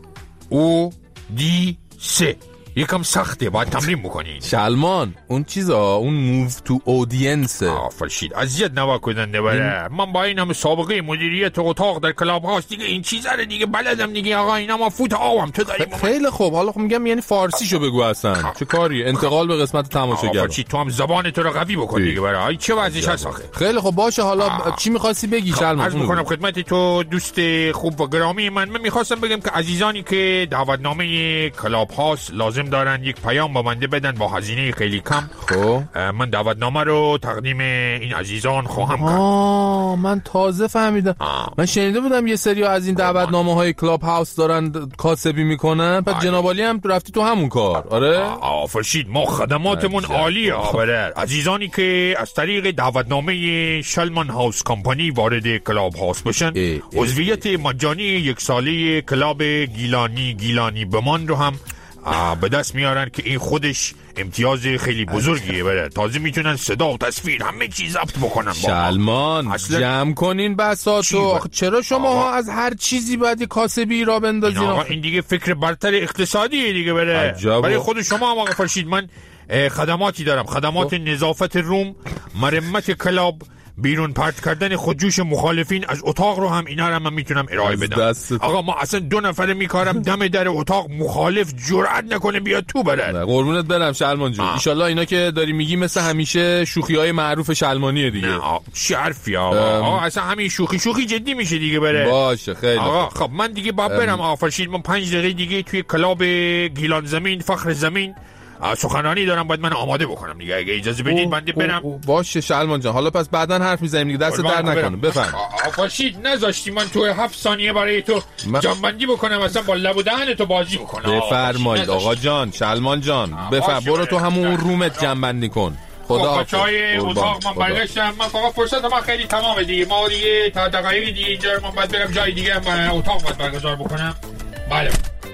Speaker 16: اودیسه یکم سخته باید تمرین بکنین.
Speaker 8: شلمان اون چیزا اون موو تو اودینسه.
Speaker 16: آفرشید اذیت نوا کننده بره. من با این همه سابقه مدیریت اتاق در کلاب هاوس دیگه این چیزا رو دیگه بلدم دیگه. آقا اینا ما فوت آوام تو داریم.
Speaker 8: خیلی خوب حالا خب میگم یعنی فارسیشو بگو اصلا چه کاری؟ انتقال به قسمت تماشاگر.
Speaker 16: آفرشید تو هم زبان تو رو قوی بکن دیگه برای چه وضعش هست آخه.
Speaker 8: خیلی خوب باشه حالا آه. چی می‌خواستی بگی شلمان؟
Speaker 16: عرض می‌کنم خدمت تو دوست خوب و گرامی من. من می‌خواستم بگم که عزیزانی که دعوتنامه کلاب هاوس لازم دارن یک پیام با من بدن با هزینه خیلی کم.
Speaker 8: خب
Speaker 16: من دعوتنامه رو تقدیم این عزیزان خواهم کرد.
Speaker 8: آه من تازه فهمیدم. آه. من شنیده بودم یه سری از این دعوتنامه های کلاب هاوس دارن کاسبی میکنن. پس جناب عالی هم رفتی تو همون کار. آره
Speaker 16: آفرشید ما خدماتمون عالیه. آره عزیزانی که از طریق دعوتنامه شلمان هاوس کمپانی وارد کلاب هاوس بشن عضویت مجانی یک ساله کلاب گیلانی گیلانی بمان رو هم به دست میارن که این خودش امتیاز خیلی بزرگیه. بره تازه میتونن صدا و تصویر همه چیز ضبط بکنن.
Speaker 8: شلمان اصلا... جمع کنین بساطو. چرا شما ها از هر چیزی باید کاسبی را بندازین؟
Speaker 16: این, این دیگه فکر برتر اقتصادیه دیگه. بره برای خود شما هم آقا فرشید من خدماتی دارم. خدمات نظافت روم، مرمت کلاب، بیرون پرت کردن خودجوش مخالفین از اتاق رو هم اینا رو من میتونم ارائه بدم. آقا ما اصلا دو نفره میکارم دم در اتاق مخالف جرئت نکنه بیاد تو بره.
Speaker 8: قربونت برم شلمان جون. ان شاءالله اینا که داری میگی مثل همیشه شوخی‌های معروف شلمانیه دیگه.
Speaker 16: نه چه حرفی آقا. ام... آقا اصلا همین شوخی شوخی جدی میشه دیگه بره.
Speaker 8: باشه خیلی
Speaker 16: آقا خب من دیگه باید برم. آقا فرشید من پنج دقیقه دیگه توی کلاب گیلان زمین فخر زمین سخنرانی دارم باید من آماده بکنم دیگه. اگه اجازه بدید بنده برم.
Speaker 8: باشه شلمان جان حالا پس بعداً حرف میزنیم دیگه. دست در نکنه. بفهم.
Speaker 16: آفرشید نذاشتی من تو هفت ثانیه برای تو من... جنبندی بکنم اصلا با لب و دهن تو بازی بکنم.
Speaker 8: بفرمایید آقا جان شلمان جان بفرم برو تو همون رومت جنبندی کن. خدا
Speaker 16: بچهای اتاق من برگشتم. من فقط فرصت من خیلی تمامه دیگه. ما دیگه تا دقایقی دیگه اینجا من باید برم جای دیگه اتاق باید برگزار بکنم. بله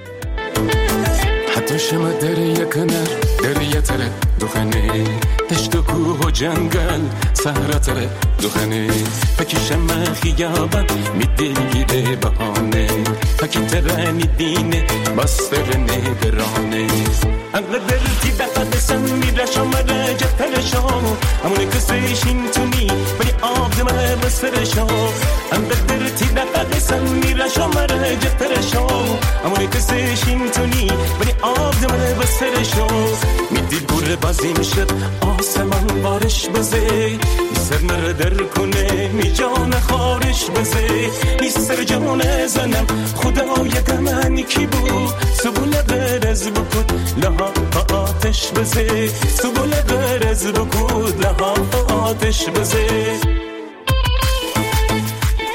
Speaker 17: حتشم دره یکنر دره یتره دخنه تشت کوه و جنگل سهرتره دخنه پکیشم خیابان میدلگیره بهانه پکی ترانی دینه بسترنه درانه انقدر تی دقدسم میرشم رجه ترشام همونه کسیشین تونی ولی آب دمه بسرشام انقدر تی دقدسم میرشم رجه ترشام همونه کسیشین تونی ولی آب دمه بسرشام میدی گوره بازی میشه آسمان بارش بزه سر مردر کنه می جان خارش بزه می سر جان زنم خدای گمانی کی بود سبول غرز بکود لها آتش بزه سبول غرز بکود لها آتش بزه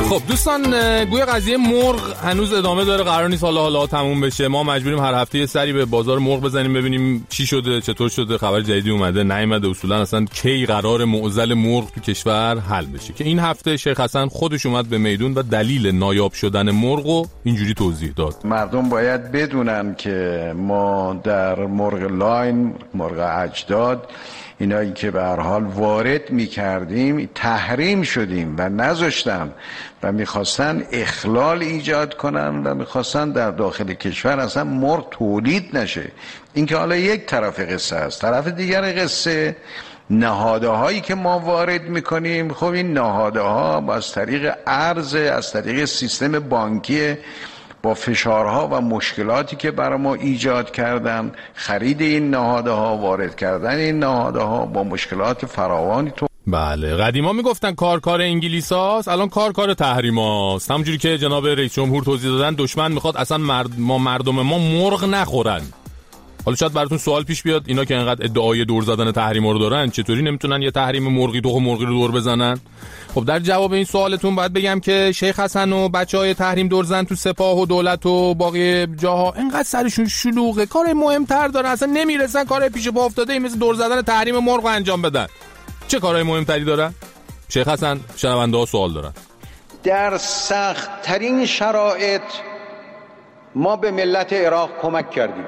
Speaker 8: خب دوستان، گویا قضیه مرغ هنوز ادامه داره، قرار نیست حالا حالا تموم بشه. ما مجبوریم هر هفته یه سری به بازار مرغ بزنیم ببینیم چی شده، چطور شده، خبر جدیدی اومده نیومده، اصولا اصلا کی قرار معضل مرغ تو کشور حل بشه. که این هفته شیخ حسن خودش اومد به میدون و دلیل نایاب شدن مرغو اینجوری توضیح داد.
Speaker 18: مردم باید بدونن که ما در مرغ لاین، مرغ اجداد، اینایی که به هر حال وارد می‌کردیم تحریم شدیم و نذاشتن و می‌خواستن اخلال ایجاد کنن و می‌خواستن در داخل کشور اصلا مرغ تولید نشه. این که حالا یک طرف قصه است. طرف دیگر قصه نهاده هایی که ما وارد می‌کنیم. خب این نهاده ها از طریق ارز، از طریق سیستم بانکی، با فشارها و مشکلاتی که برای ما ایجاد کردن، خرید این نهاده ها، وارد کردن این نهاده ها با مشکلات فراوانی تو.
Speaker 8: بله، قدیما میگفتن کار کار انگلیس هاست، الان کار کار تحریم هاست. همونجوری که جناب رئیس جمهور توضیح دادن، دشمن میخواد اصلا مرد ما مردم ما مرغ نخورن. حالا شاید براتون سوال پیش بیاد، اینا که انقدر ادعای دور زدن تحریم رو دارن، چطوری نمیتونن یه تحریم مرغی تخم مرغی رو دور بزنن؟ خب در جواب این سوالتون باید بگم که شیخ حسن و بچهای تحریم دور زن تو سپاه و دولت و باقی جاها انقدر سرشون شلوغه، کار مهمتر دارن، اصلا نمیرسن کارهای پیش پا افتاده مثل دور زدن تحریم مرغ انجام بدن. چه کارهای مهمتری دارن؟ شیخ حسن شنونده ها سوال دارن.
Speaker 18: در سخت ترین شرایط ما به ملت عراق کمک کردیم.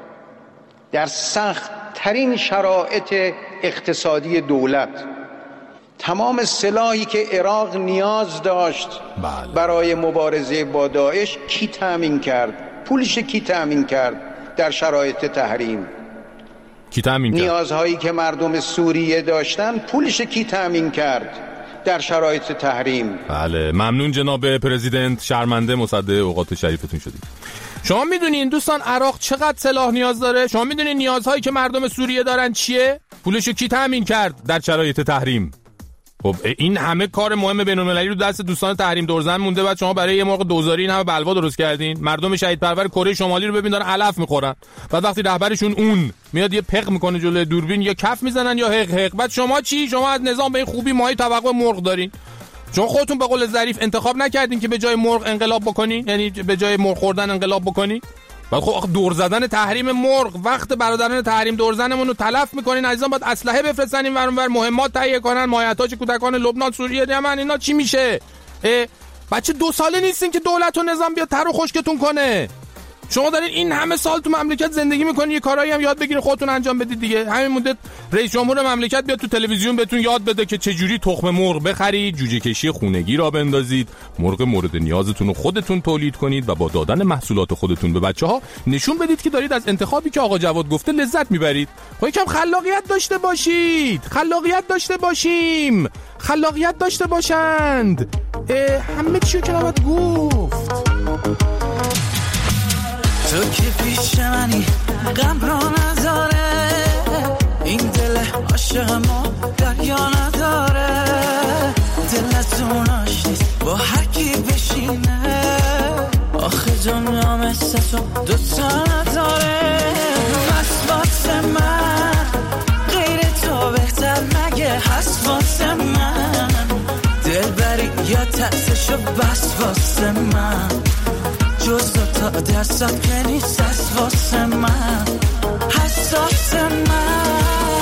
Speaker 18: در سخت ترین شرایط اقتصادی دولت تمام سلاحی که عراق نیاز داشت بله. برای مبارزه با داعش کی تامین کرد؟ پولش کی تامین کرد در شرایط تحریم؟
Speaker 8: کی تامین کرد؟
Speaker 18: نیازهایی که مردم سوریه داشتن پولش کی تامین کرد در شرایط تحریم؟
Speaker 8: بله، ممنون جناب پرزیدنت، شرمنده مصدق اوقات شریفتون شدید. شما میدونین دوستان عراق چقدر سلاح نیاز داره؟ شما میدونین نیازهایی که مردم سوریه دارن چیه؟ پولشو کی تامین کرد در شرایط تحریم؟ خب این همه کار مهم بین‌المللی رو دست دوستان تحریم دورزن مونده، بعد شما برای یه مرغ دوزاری این همه بلوا درست کردین. مردم شهید پرور کره شمالی رو ببین دارن علف میخورن، بعد وقتی رهبرشون اون میاد یه پق میکنه جلوی دوربین یا کف میزنن یا حق حق. بعد شما چی؟ شما از نظام به این خوبی ماهی توقع مرغ دارین؟ شما خودتون به قول ظریف انتخاب نکردین که به جای مرغ انقلاب بکنین، یعنی به جای مرغ خوردن انقلاب بکنین؟ بعد خب دور زدن تحریم مرغ، وقت برادران تحریم دور زنمون رو تلف میکنین. عزیزان باید اسلحه بفرستن این ور اون ور، مهمات تهیه کنن، مایحتاج کودکان لبنان، سوریه، یمن، اینا چی میشه؟ بچه دو ساله نیستین که دولت و نظام بیاد تر و خشکتون کنه. شما دارین این همه سال تو مملکت زندگی میکنین، یه کارایی هم یاد بگیرین خودتون انجام بدید دیگه. همین مدت رئیس جمهور مملکت بیاد تو تلویزیون بهتون یاد بده که چه جوری تخم مرغ بخرید، جوجه کشی خونگی را بندازید، مرغ مورد نیازتون رو خودتون تولید کنید و با دادن محصولات خودتون به بچه‌ها نشون بدید که دارید از انتخابی که آقا جواد گفته لذت میبرید. خب یکم خلاقیت داشته باشید، خلاقیت داشته باشیم، خلاقیت داشته باشند. همه چیو که نباید گفت.
Speaker 11: تو که پیش منی غم را نداره، این دل عاشق ما دریا نداره، دلتون آشنیست با هر کی بشینه، آخه دنیا مثل تو دوتا نداره. بس واسه من غیر تو بهتر مگه هست واسه من، دل بری یا تأسشو بس واسه من، جز تا دستت که نیست از واسه من، حساس من.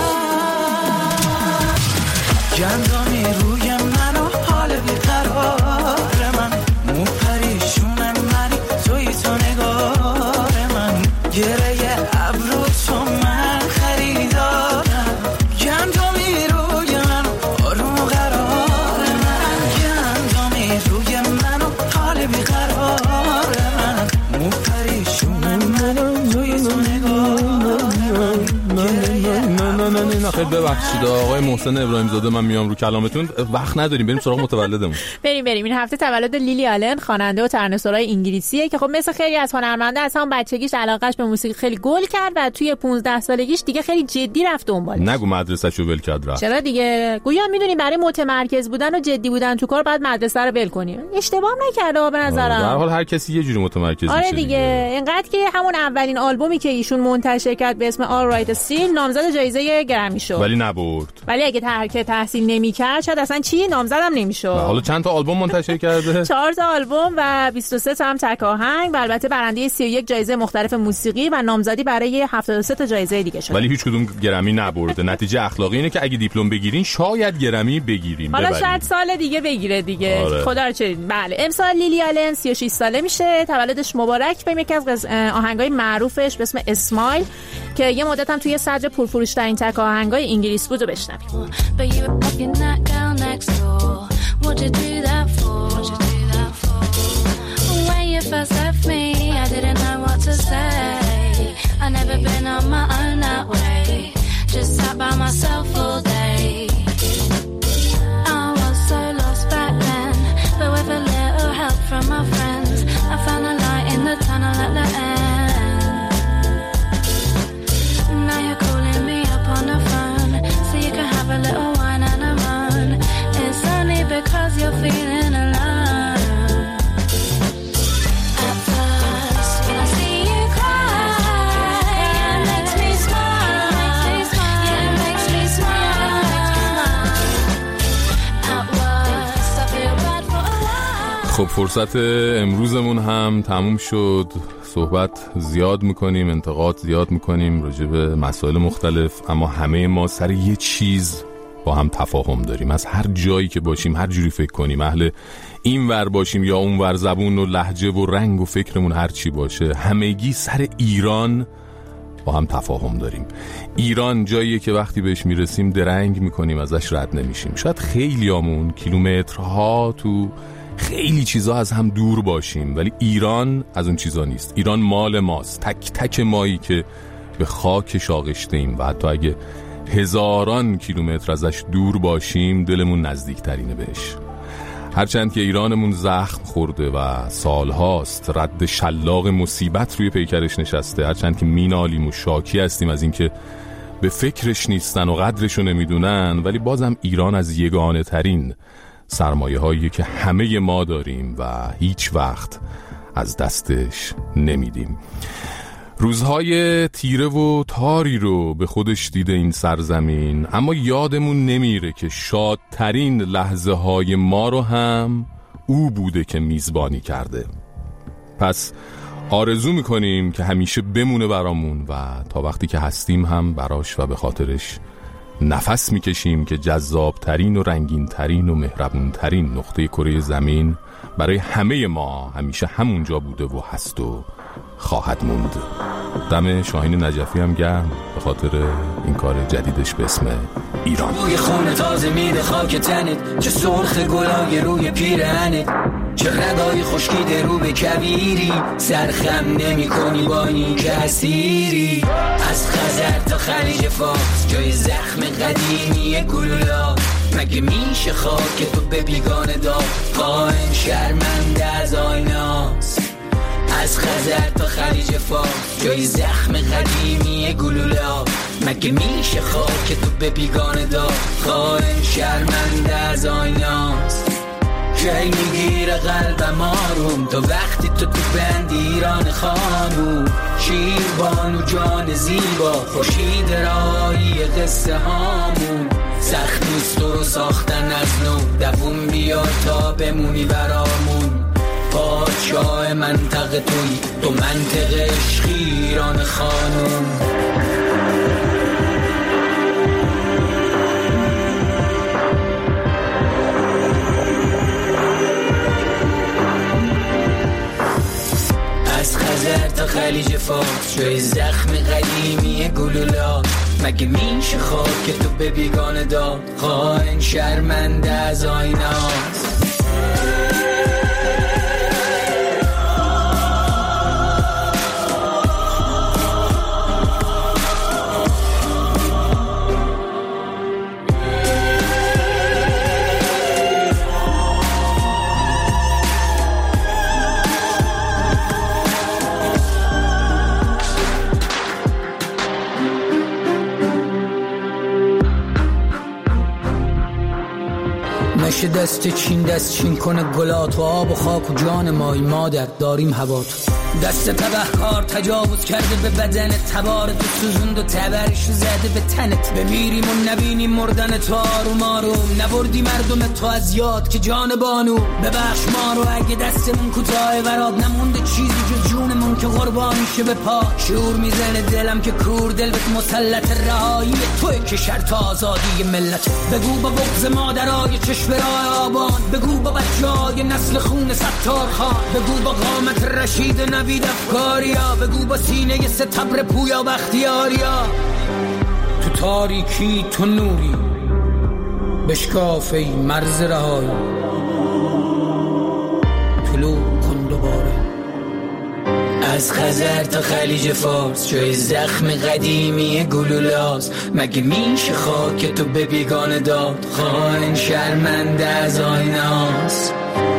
Speaker 11: گندامی روی من و حال بیقرار من، مو پریشون منی توی تو نگار من، گره ابرو تو من خریدارم، گندامی روی من و آروم قرار من، گندامی روی من و حال بیقرار مو پریشون من توی تو نگاه
Speaker 8: من. نه خیلی ببخشید آقای محسن ابراهیم زاده، من میام رو کلامتون، وقت نداریم، بریم سراغ متولدمون.
Speaker 10: بریم بریم این هفته تولد لیلی آلن، خواننده و ترانه‌سرای انگلیسیه که خب مثل خیلی از هنرمندا از هم بچگیش علاقهش به موسیقی خیلی گل کرد و توی پانزده سالگیش دیگه خیلی جدی رفت دنبالش.
Speaker 8: نگو مدرسه‌شو ول کرد رفت.
Speaker 10: چرا دیگه؟ گویا میدونی برای متمرکز بودن و جدی بودن تو کار بعد مدرسه رو ول کنی. اشتباه نکرده به نظرم.
Speaker 8: به هر حال هر کسی یه جوری متمرکز میشه.
Speaker 10: آره دیگه، اینقدر که همون اولین آلبومی که ایشون منتشر کرد به اسم All Right Still نامزد جایزه گرمی میشد.
Speaker 8: ولی نبرد.
Speaker 10: ولی اگه ترک تحصیل نمیکرد شاید اصلا چی نامزدم نمیشد.
Speaker 8: حالا چند تا آلبوم منتشر کرده؟
Speaker 10: چهار تا آلبوم و بیست و سه تا هم تک آهنگ و البته برنده سی و یک جایزه مختلف موسیقی و نامزدی برای هفتاد و سه تا جایزه دیگه شد.
Speaker 8: ولی هیچ کدوم گرمی نبرده. نتیجه اخلاقی اینه که اگه دیپلم بگیرین شاید گرمی بگیرین.
Speaker 10: حالا
Speaker 8: ببرین.
Speaker 10: شاید سال دیگه بگیره دیگه.
Speaker 8: آره.
Speaker 10: خدا رو چه. بله امسال لیلی آلن سی و شش ساله میشه. تولدش مبارک. بریم یکی از آهنگای معروفش به اسم اسمایل که یه مدت هم توی صدر پرفروش‌ترین تک آهنگای انگلیس بود و بشنویم.
Speaker 19: First left me, I didn't know what to say. I never been on my own that way. Just sat by myself all day. I was so lost back then, but with a little help from my friends, I found a light in the tunnel at the end. Now you're calling me up on the phone, so you can have a little wine and a moan. It's only because you're feeling alone.
Speaker 8: خب فرصت امروزمون هم تموم شد. صحبت زیاد میکنیم، انتقاد زیاد میکنیم راجع به مسائل مختلف، اما همه ما سر یه چیز با هم تفاهم داریم. از هر جایی که باشیم، هر جوری فکر کنیم، اهل این ور باشیم یا اون ور، زبون و لهجه و رنگ و فکرمون هر چی باشه، همگی سر ایران با هم تفاهم داریم. ایران جاییه که وقتی بهش میرسیم درنگ میکنیم، ازش رد نمیشیم. شاید خیلیامون کیلومترها تو خیلی چیزا از هم دور باشیم، ولی ایران از اون چیزا نیست. ایران مال ماست، تک تک مایی که به خاکش آغشته ایم و حتی اگه هزاران کیلومتر ازش دور باشیم دلمون نزدیک ترینه بهش. هرچند که ایرانمون زخم خورده و سالهاست رد شلاق مصیبت روی پیکرش نشسته، هرچند که مینالیم و شاکی هستیم از اینکه به فکرش نیستن و قدرشو نمیدونن، ولی بازم ایران از یگانه ترین سرمایه هایی که همه ما داریم و هیچ وقت از دستش نمیدیم. روزهای تیره و تاری رو به خودش دیده این سرزمین، اما یادمون نمیره که شادترین لحظه های ما رو هم او بوده که میزبانی کرده. پس آرزو میکنیم که همیشه بمونه برامون و تا وقتی که هستیم هم براش و به خاطرش نفس میکشیم که جذابترین و رنگینترین و مهربونترین نقطه کره زمین برای همه ما همیشه همونجا بوده و هست و خواهد موند. دم شاهین نجفی هم گرم به خاطر این کار جدیدش به اسم ایران.
Speaker 20: روی خونه تازه میده خاک تنت، چه سرخ گلای روی پیرهنت، چه ردای خشکیده رو به کویری، سرخم نمی کنی با این که اسیری. از خزر تا خلیج فارس جای زخم قدیمی گلولا، مگه میشه خاک تو به بیگانه داد قائم شرمنده از آیناست. از خزر تا خلیج فارس جای زخم قدیمی گلولا، مگه میشه خاک تو به بیگانه داد قائم شرمنده از آیناست. کی میگیره قلبم آروم تو وقتی تو تو بند ایران خانوم، شیر بانو جان زیبا خورشید راهی قصه هامون. سخت نیست تو رو ساختن از نو، دووم بیا تا بمونی برامون. پادشاه منطقه توی تو منطقه عشق ایران خانوم. از خزر تا خلیج فارس جای زخم قدیمی گلولا، مگه میشه خاک تو به بیگانه داد خائن شرمنده از آیناست. بشه دست چین دست چین کنه گلات و آب و خاک و جان مای مادر داریم هوا تو. دست تبهکار تجاوز کرده به بدن تبار تو سوزوند و تبرشو زده به تنت. بمیریم و نبینیم مردن تو آروم آروم. نبردی مردم تو از یاد که جان بانو. ببخش ما رو اگه دستمون کوتاه وراد نمونده چیزی جز جونمون که قربانی شه به پا. شعور میزنه دلم که کور دل به مسلط رهایی توی که شرط آزادی ملت. بگو با بغض مادرای چشم راه آبان. بگو با بچه‌های نسل خون ستار خان. بگو با قامت رشید نوید افکاریا. بگو با سینه ستبر پویا بختیاریا. تو تاریکی تو نوری بشکاف ای مرز رهایی. طلوع کن دوباره از خزر تا خلیج فارس. جای زخم قدیمی گلولاس. مگه میشه خاک تو به بیگانه داد. خائن شرمنده از آینه هاست.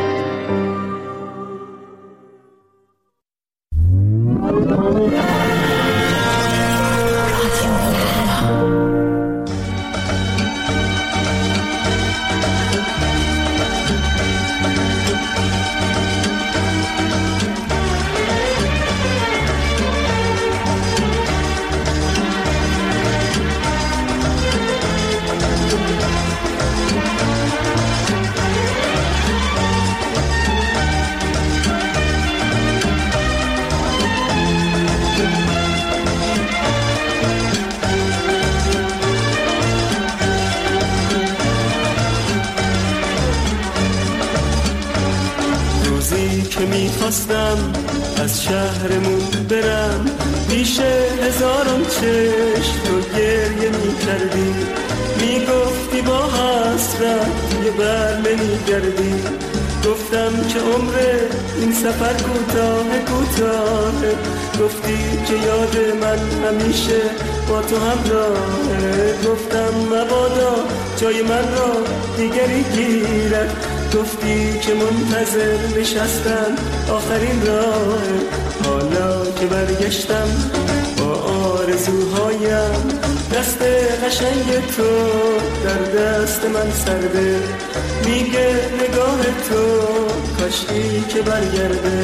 Speaker 11: از شهرمون برم پیش هزاران چشم تو گریه می کردی. می گفتی با حسرت یه بر نمی گردی. گفتم که عمر این سفر کوتاه کوتاه. گفتی که یاد من همیشه با تو همراهه. گفتم مبادا جای من را دیگری گیرد. گفتی که منتظر نشستم آخرین راه. حالا که برگشتم با آرزوهایم دست قشنگ تو در دست من سرده. میگه نگاه تو کاشکی که برگرده.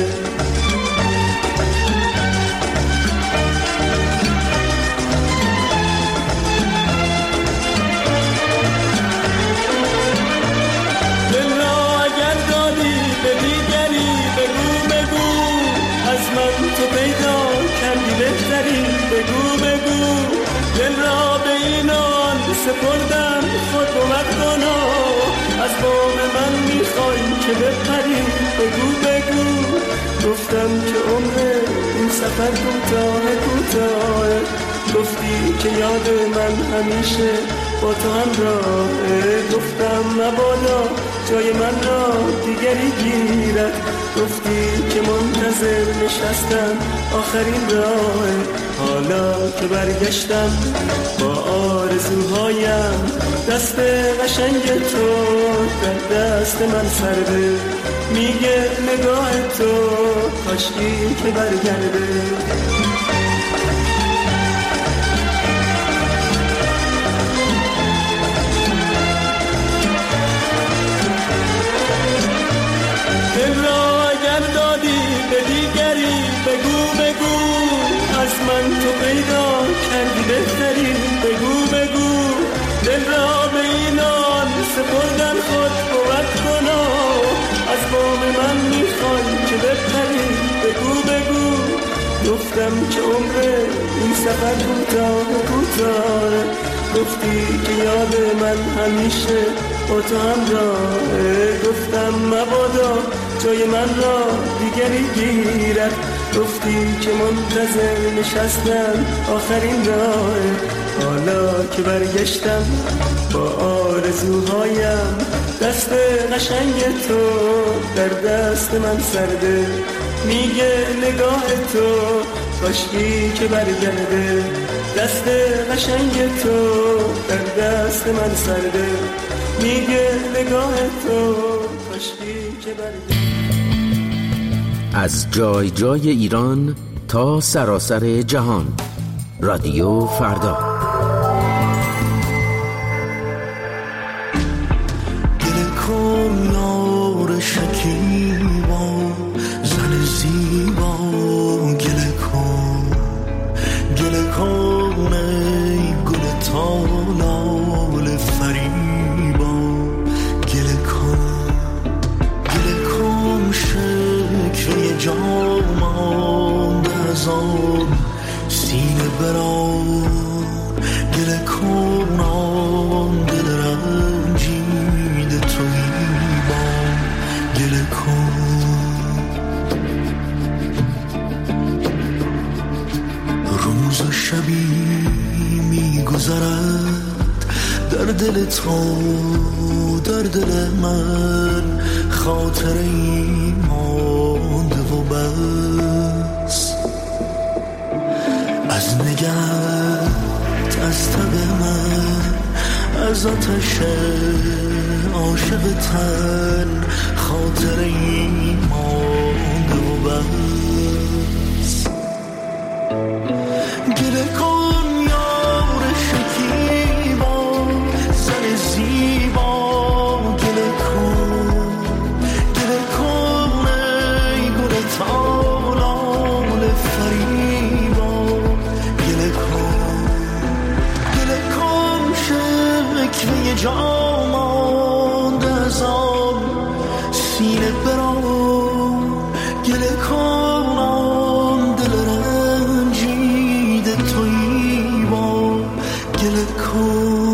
Speaker 11: تو پیدا کردی بهتری. بگو بگو دل را به اینان سپردم خود بود کنا. از بام من میخوای که بپری. بگو بگو گفتم که عمر این سفر کوتاه کوتاه. گفتی که یاد من همیشه با تو همراهه. گفتم مبادا جای من را دیگری گیرد. گفتی که منتظر نشستم آخرین راه. حالا که برگشتم با آرزوهایم دست قشنگ تو در دست من سرده. میگه نگاه تو کاشکی که برگرده. به دیگری بگو بگو از من تو پیدا کردی بهتری. بگو بگو دل را به اینان سپردن خود بود کنا. از بام من میخوای که بپری. بگو بگو گفتم که عمر این سفر کوتاه کوتاه. گفتی که یاد من همیشه با تو همراهه. گفتم مبادا جای من را دیگری گیرد. گفتی که منتظر نشستم آخرین راه. حالا که برگشتم با آرزوهایم دست قشنگ تو در دست من سرده. میگه نگاه تو کاشکی که برگرده. دست قشنگ تو در دست من سرده. میگه نگاه تو کاشکی که برگرده.
Speaker 13: از جای جای ایران تا سراسر جهان. رادیو فردا.
Speaker 11: دل کن برام گله کنم دل رنجیده تویی با گله کن روز و شبی میگذرد در دل تو در دل من خاطری مانده و بس از نگهت از تب من از آتش عاشق تن خاطری مانده و بس گله کن یار شکیبا زن زیبا گله کن گله کن ای گل تالال فریبا گله کن گله کن شکوه جامان دزان سینه برام گله کنم دل رنجیده تویی با گله کن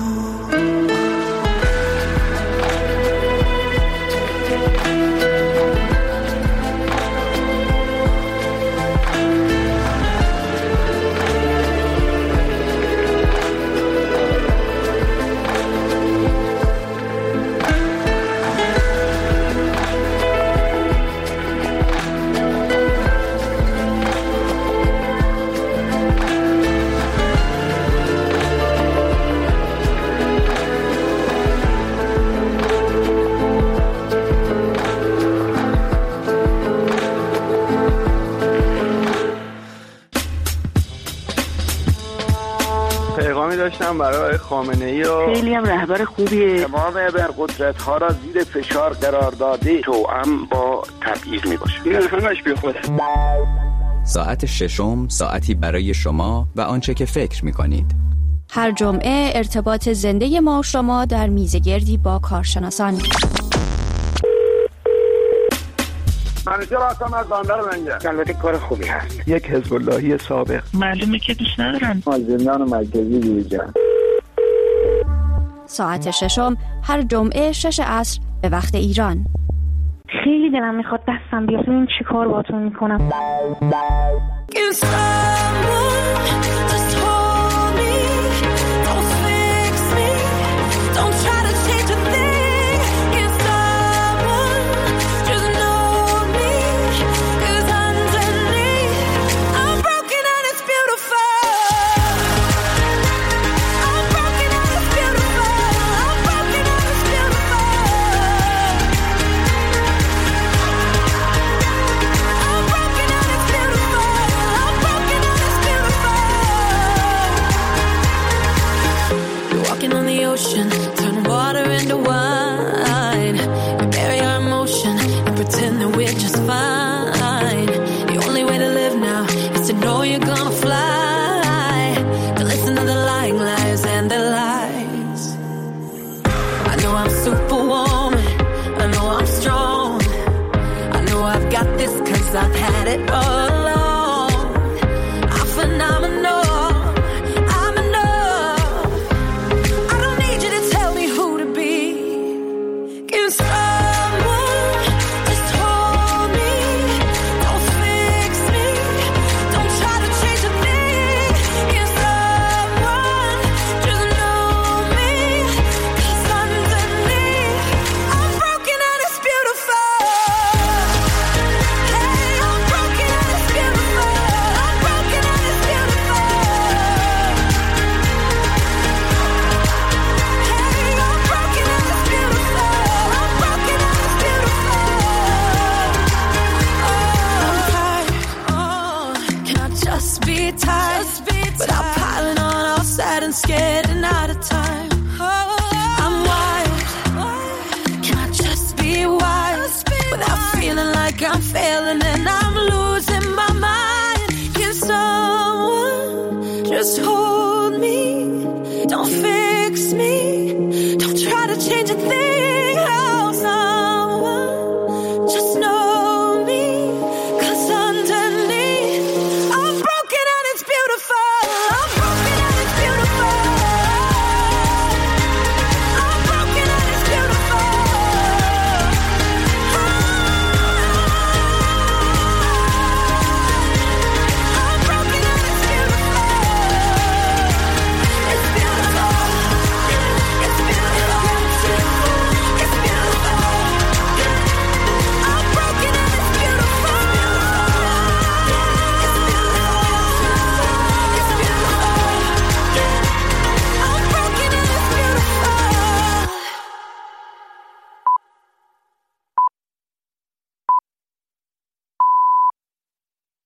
Speaker 21: پیغامی داشتم برای خامنه‌ای و
Speaker 22: خیلی هم رهبر خوبیه.
Speaker 21: تمام ابرقدرت‌ها را زیر فشار قرار داده توأم با تبعیض میباشه. این همش بی خوده.
Speaker 23: ساعت ششم ساعتی برای شما و آنچه که فکر می‌کنید.
Speaker 24: هر جمعه ارتباط زنده ما و شما در میزگردی با کارشناسان.
Speaker 21: منیجر هستم از بندر منجر. البته کار خوبی هست.
Speaker 22: یک حزب اللهی سابق. معلومه که دوست ندارن.
Speaker 21: از زندان مرکزی بیرون.
Speaker 24: ساعت ششم هر جمعه شش عصر به وقت ایران.
Speaker 22: خیلی دلم میخواد دستم بیاد ببین چی کار باهاتون میکنم.
Speaker 19: Turn water into wine. We bury our emotion and pretend that we're just fine. The only way to live now is to know you're gonna fly. To listen to the lying lies and the lies. I know I'm superwoman. I know I'm strong. I know I've got this 'cause I've had it all along. I'm phenomenal. Scared and out of time. Oh, I'm wild. Can I just be wild without feeling like I'm failing and I